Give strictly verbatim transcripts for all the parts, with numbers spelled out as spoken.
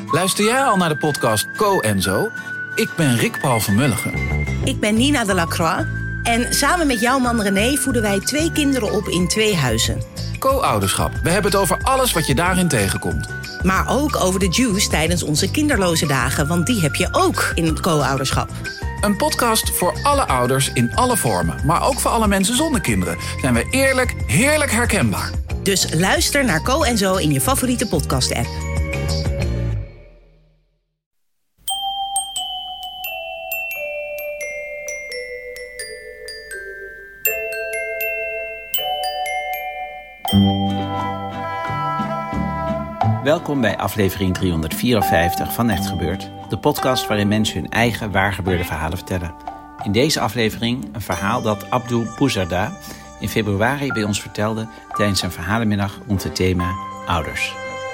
Luister jij al naar de podcast Co en Zo? Ik ben Rick Paul van Mulligen. Ik ben Nina de Lacroix. En samen met jouw man René voeden wij twee kinderen op in twee huizen. Co-ouderschap. We hebben het over alles wat je daarin tegenkomt. Maar ook over de juice tijdens onze kinderloze dagen. Want die heb je ook in het co-ouderschap. Een podcast voor alle ouders in alle vormen. Maar ook voor alle mensen zonder kinderen. Zijn we eerlijk, heerlijk herkenbaar. Dus luister naar Co en Zo in je favoriete podcast-app. Welkom bij aflevering driehonderdvierenvijftig van Echt Gebeurd, de podcast waarin mensen hun eigen waargebeurde verhalen vertellen. In deze aflevering een verhaal dat Abdul Bouzarda in februari bij ons vertelde tijdens een verhalenmiddag rond het thema ouders.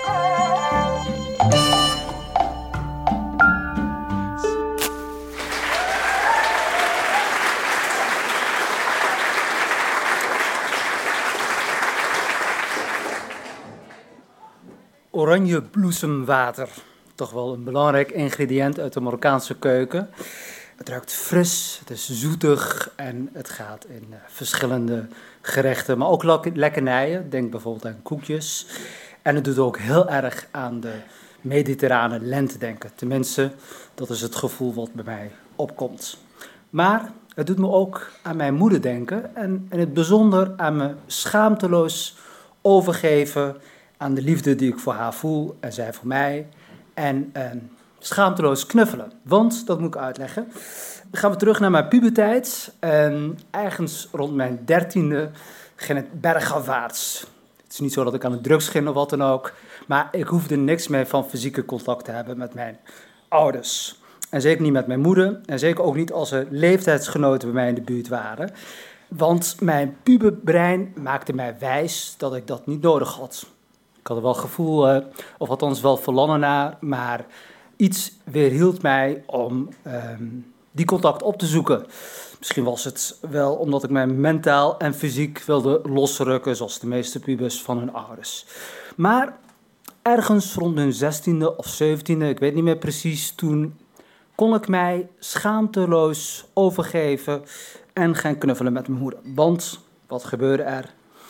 Oranjebloesemwater. Toch wel een belangrijk ingrediënt uit de Marokkaanse keuken. Het ruikt fris, het is zoetig en het gaat in uh, verschillende gerechten, maar ook lek- lekkernijen. Denk bijvoorbeeld aan koekjes. En het doet ook heel erg aan de mediterrane lente denken. Tenminste, dat is het gevoel wat bij mij opkomt. Maar het doet me ook aan mijn moeder denken en in het bijzonder aan me schaamteloos overgeven aan de liefde die ik voor haar voel en zij voor mij. En eh, schaamteloos knuffelen. Want, dat moet ik uitleggen, dan gaan we terug naar mijn puberteit. En ergens rond mijn dertiende ging het bergafwaarts. Het is niet zo dat ik aan de drugs ging of wat dan ook. Maar ik hoefde niks meer van fysieke contact te hebben met mijn ouders. En zeker niet met mijn moeder. En zeker ook niet als er leeftijdsgenoten bij mij in de buurt waren. Want mijn puberbrein maakte mij wijs dat ik dat niet nodig had. Ik had er wel gevoel, uh, of althans wel verlangen naar, maar iets weerhield mij om um, die contact op te zoeken. Misschien was het wel omdat ik mij mentaal en fysiek wilde losrukken, zoals de meeste pubers van hun ouders. Maar ergens rond hun zestiende of zeventiende, ik weet niet meer precies, toen kon ik mij schaamteloos overgeven en gaan knuffelen met mijn moeder. Want, wat gebeurde er?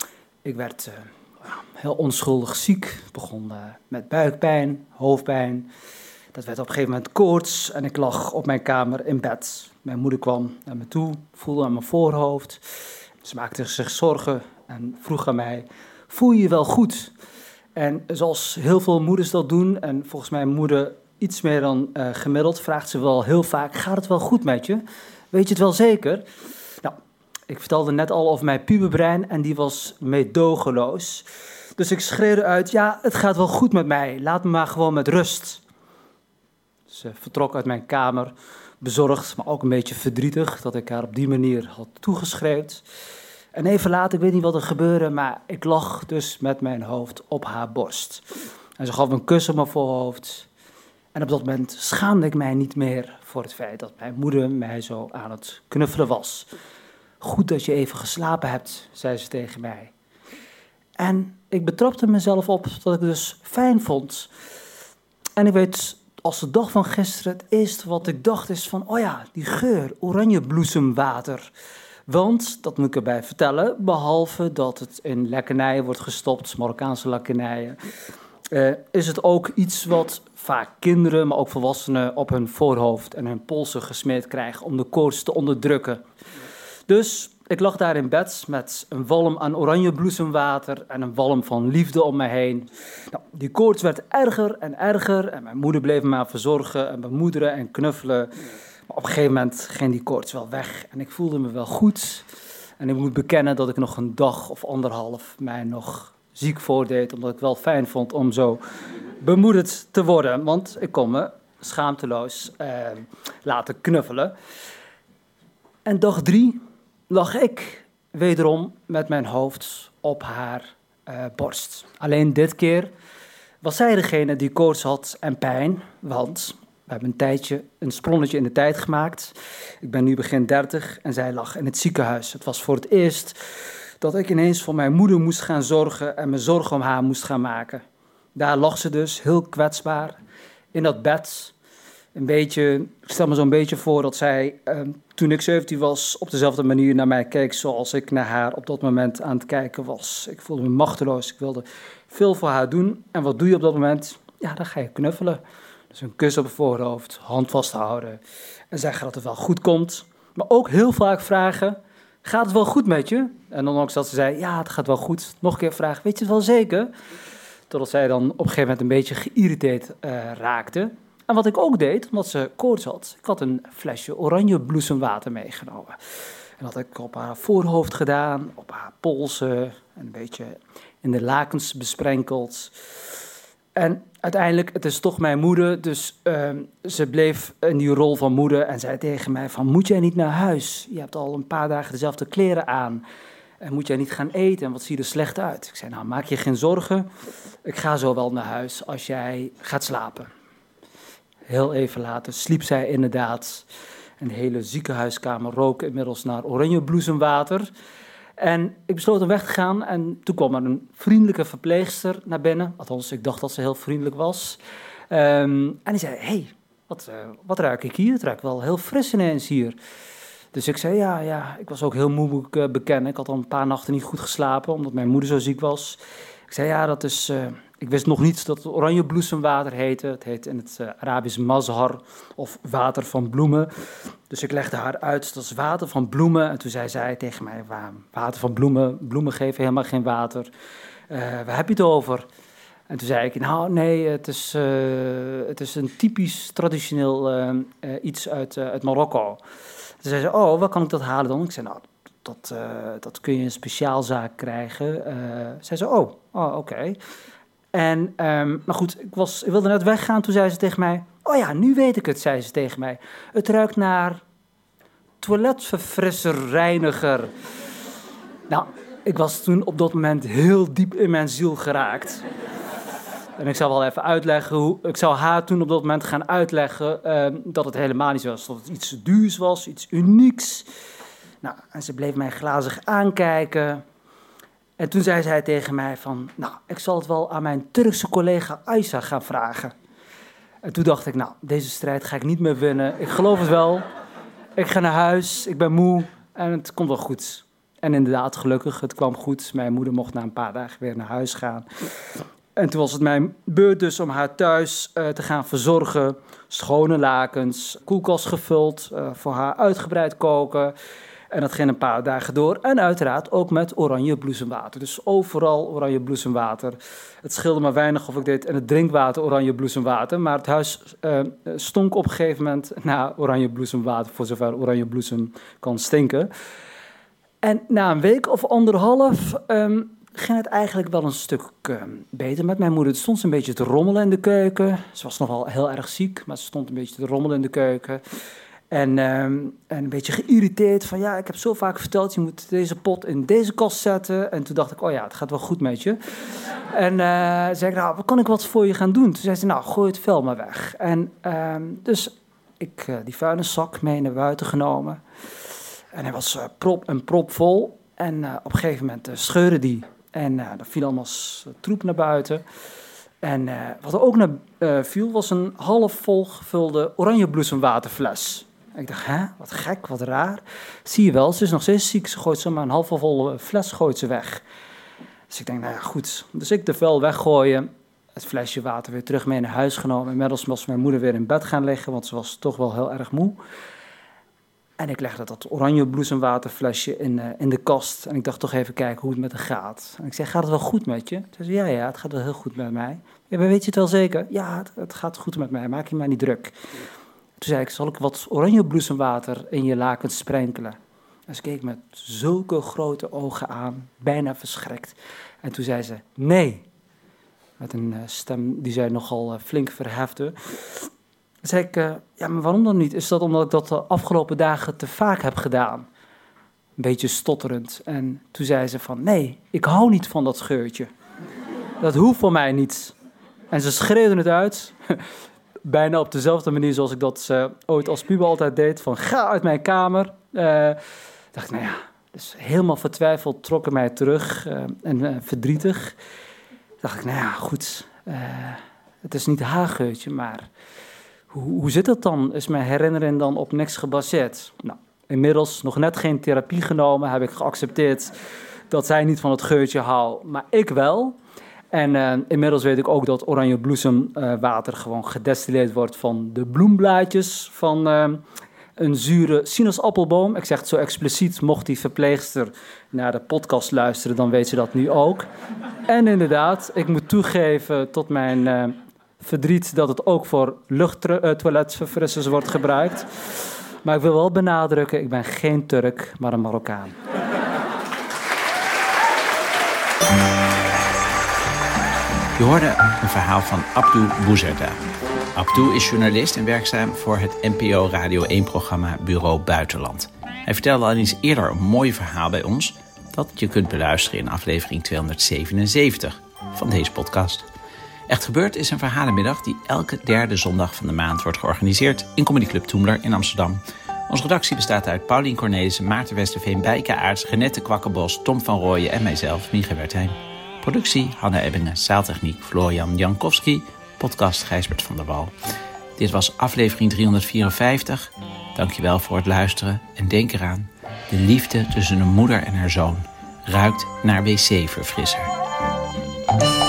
Ik werd Uh, heel onschuldig ziek. Ik begon uh, met buikpijn, hoofdpijn. Dat werd op een gegeven moment koorts en ik lag op mijn kamer in bed. Mijn moeder kwam naar me toe, voelde aan mijn voorhoofd. Ze maakte zich zorgen en vroeg aan mij, voel je je wel goed? En zoals heel veel moeders dat doen, en volgens mijn moeder iets meer dan uh, gemiddeld, vraagt ze wel heel vaak, gaat het wel goed met je? Weet je het wel zeker? Nou, ik vertelde net al over mijn puberbrein en die was meedogenloos. Dus ik schreeuwde uit, ja, het gaat wel goed met mij, laat me maar gewoon met rust. Ze vertrok uit mijn kamer, bezorgd, maar ook een beetje verdrietig dat ik haar op die manier had toegeschreeuwd. En even later, ik weet niet wat er gebeurde, maar ik lag dus met mijn hoofd op haar borst. En ze gaf me een kus op mijn voorhoofd. En op dat moment schaamde ik mij niet meer voor het feit dat mijn moeder mij zo aan het knuffelen was. Goed dat je even geslapen hebt, zei ze tegen mij. En ik betrapte mezelf op dat ik dus fijn vond. En ik weet, als de dag van gisteren, het eerste wat ik dacht is van, oh ja, die geur, oranjebloesemwater. Want, dat moet ik erbij vertellen, behalve dat het in lekkernijen wordt gestopt, Marokkaanse lekkernijen, uh, is het ook iets wat vaak kinderen, maar ook volwassenen op hun voorhoofd en hun polsen gesmeerd krijgen om de koorts te onderdrukken. Dus ik lag daar in bed met een walm aan oranjebloesemwater en een walm van liefde om me heen. Nou, die koorts werd erger en erger en mijn moeder bleef me maar verzorgen en bemoederen en knuffelen. Maar op een gegeven moment ging die koorts wel weg en ik voelde me wel goed. En ik moet bekennen dat ik nog een dag of anderhalf mij nog ziek voordeed, omdat ik wel fijn vond om zo bemoedigd te worden. Want ik kon me schaamteloos eh, laten knuffelen. En dag drie lag ik wederom met mijn hoofd op haar uh, borst. Alleen dit keer was zij degene die koorts had en pijn, want we hebben een tijdje een sprongetje in de tijd gemaakt. Ik ben nu begin dertig en zij lag in het ziekenhuis. Het was voor het eerst dat ik ineens voor mijn moeder moest gaan zorgen en me zorgen om haar moest gaan maken. Daar lag ze dus, heel kwetsbaar, in dat bed. Een beetje, ik stel me zo'n beetje voor dat zij, uh, toen ik zeventien was, op dezelfde manier naar mij keek zoals ik naar haar op dat moment aan het kijken was. Ik voelde me machteloos, ik wilde veel voor haar doen. En wat doe je op dat moment? Ja, dan ga je knuffelen. Dus een kus op het voorhoofd, hand vasthouden en zeggen dat het wel goed komt. Maar ook heel vaak vragen, gaat het wel goed met je? En ondanks dat ze zei, ja, het gaat wel goed. Nog een keer vragen, weet je het wel zeker? Totdat zij dan op een gegeven moment een beetje geïrriteerd uh, raakte. En wat ik ook deed, omdat ze koorts had, ik had een flesje oranje bloesemwater meegenomen. En dat had ik op haar voorhoofd gedaan, op haar polsen, een beetje in de lakens besprenkeld. En uiteindelijk, het is toch mijn moeder, dus uh, ze bleef in die rol van moeder en zei tegen mij van, moet jij niet naar huis? Je hebt al een paar dagen dezelfde kleren aan. En moet jij niet gaan eten? En wat zie je er slecht uit? Ik zei, nou, maak je geen zorgen. Ik ga zo wel naar huis als jij gaat slapen. Heel even later sliep zij inderdaad. En de hele ziekenhuiskamer rook inmiddels naar oranje bloesemwater. En ik besloot om weg te gaan. En toen kwam er een vriendelijke verpleegster naar binnen. Althans, ik dacht dat ze heel vriendelijk was. Um, en die zei, hé, hey, wat, uh, wat ruik ik hier? Het ruikt wel heel fris ineens hier. Dus ik zei, ja, ja, ik was ook heel moe, moet ik uh, bekennen. Ik had al een paar nachten niet goed geslapen, omdat mijn moeder zo ziek was. Ik zei, ja, dat is... Uh, ik wist nog niet dat het oranje bloesemwater heette. Het heet in het uh, Arabisch mazhar, of water van bloemen. Dus ik legde haar uit, dat is water van bloemen. En toen zei zij tegen mij, water van bloemen, bloemen geven helemaal geen water. Uh, waar heb je het over? En toen zei ik, nou nee, het is, uh, het is een typisch traditioneel uh, uh, iets uit, uh, uit Marokko. Toen zei ze, oh, waar kan ik dat halen dan? Ik zei, nou, dat, uh, dat kun je in een speciaalzaak krijgen. Uh, zei ze, oh, oh oké. Okay. En, um, maar goed, ik, was, ik wilde net weggaan, toen zei ze tegen mij, oh ja, nu weet ik het, zei ze tegen mij. Het ruikt naar toiletverfrisser, reiniger. Nou, ik was toen op dat moment heel diep in mijn ziel geraakt. En ik zou wel even uitleggen hoe... Ik zou haar toen op dat moment gaan uitleggen uh, dat het helemaal niet zo was. Dat het iets duurs was, iets unieks. Nou, en ze bleef mij glazig aankijken. En toen zei zij tegen mij van... Nou, ik zal het wel aan mijn Turkse collega Aysa gaan vragen. En toen dacht ik, nou, deze strijd ga ik niet meer winnen. Ik geloof het wel. Ik ga naar huis, ik ben moe en het komt wel goed. En inderdaad, gelukkig, het kwam goed. Mijn moeder mocht na een paar dagen weer naar huis gaan. En toen was het mijn beurt dus om haar thuis uh, te gaan verzorgen. Schone lakens, koelkast gevuld, uh, voor haar uitgebreid koken. En dat ging een paar dagen door. En uiteraard ook met oranje bloesemwater. Dus overal oranje bloesemwater. Het scheelde maar weinig of ik deed in het drinkwater oranje bloesemwater. Maar het huis uh, stonk op een gegeven moment naar oranje bloesemwater. Voor zover oranje bloesem kan stinken. En na een week of anderhalf... Um, ging het eigenlijk wel een stuk uh, beter met mijn moeder. Het stond een beetje te rommelen in de keuken. Ze was nogal heel erg ziek, maar ze stond een beetje te rommelen in de keuken. En, uh, en een beetje geïrriteerd van, ja, ik heb zo vaak verteld, je moet deze pot in deze kast zetten. En toen dacht ik, oh ja, het gaat wel goed met je. En uh, zei ik, nou, kan ik wat voor je gaan doen? Toen zei ze, nou, gooi het vuil maar weg. En uh, dus ik uh, die vuilniszak mee naar buiten genomen. En hij was uh, prop en prop vol. En uh, op een gegeven moment uh, scheurde die. En uh, er viel allemaal troep naar buiten. En uh, wat er ook naar uh, viel, was een half vol gevulde oranje bloesemwaterfles. En ik dacht, hè, wat gek, wat raar. Zie je wel, ze is nog steeds ziek. Ze gooit zomaar een half volle fles gooit ze weg. Dus ik denk, nou ja, goed. Dus ik de vuil weggooien. Het flesje water weer terug mee naar huis genomen. Inmiddels was mijn moeder weer in bed gaan liggen, want ze was toch wel heel erg moe. En ik legde dat oranje bloesemwaterflesje in, uh, in de kast. En ik dacht toch even kijken hoe het met haar gaat. En ik zei, gaat het wel goed met je? Ze zei, ja, ja, het gaat wel heel goed met mij. Ja, maar weet je het wel zeker? Ja, het, het gaat goed met mij, maak je maar niet druk. Toen zei ik, zal ik wat oranje bloesemwater in je lakens sprenkelen? En ze keek me met zulke grote ogen aan, bijna verschrikt. En toen zei ze, nee. Met een uh, stem die zij nogal uh, flink verhefte. Toen zei ik, uh, ja, maar waarom dan niet? Is dat omdat ik dat de afgelopen dagen te vaak heb gedaan? Een beetje stotterend. En toen zei ze van, nee, ik hou niet van dat geurtje. Dat hoeft voor mij niet. En ze schreeuwde het uit. Bijna op dezelfde manier zoals ik dat uh, ooit als puber altijd deed. Van, ga uit mijn kamer. Uh, dacht ik, nou ja, dus helemaal vertwijfeld trok ik mij terug. Uh, en uh, verdrietig. Dacht ik, nou ja, goed. Uh, het is niet haar geurtje, maar hoe, hoe zit het dan? Is mijn herinnering dan op niks gebaseerd? Nou, inmiddels nog net geen therapie genomen, heb ik geaccepteerd dat zij niet van het geurtje houdt, maar ik wel. En uh, inmiddels weet ik ook dat oranje bloesemwater uh, gewoon gedestilleerd wordt van de bloemblaadjes van uh, een zure sinaasappelboom. Ik zeg het zo expliciet, mocht die verpleegster naar de podcast luisteren, dan weet ze dat nu ook. En inderdaad, ik moet toegeven tot mijn uh, verdriet dat het ook voor luchttoiletverfrissers wordt gebruikt. Maar ik wil wel benadrukken, ik ben geen Turk, maar een Marokkaan. Je hoorde een verhaal van Abdou Bouzerda. Abdou is journalist en werkzaam voor het N P O Radio één-programma Bureau Buitenland. Hij vertelde al eens eerder een mooi verhaal bij ons dat je kunt beluisteren in aflevering tweehonderdzevenenzeventig van deze podcast. Echt Gebeurd is een verhalenmiddag die elke derde zondag van de maand wordt georganiseerd in Comedy Club Toemler in Amsterdam. Onze redactie bestaat uit Paulien Cornelissen, Maarten Westerveen, Bijke Aarts, Renette Kwakkenbos, Tom van Rooyen en mijzelf, Mieke Wertheim. Productie Hanne Ebbingen, zaaltechniek Florian Jankowski, podcast Gijsbert van der Wal. Dit was aflevering driehonderdvierenvijftig. Dankjewel voor het luisteren en denk eraan, de liefde tussen een moeder en haar zoon ruikt naar wc-verfrisser.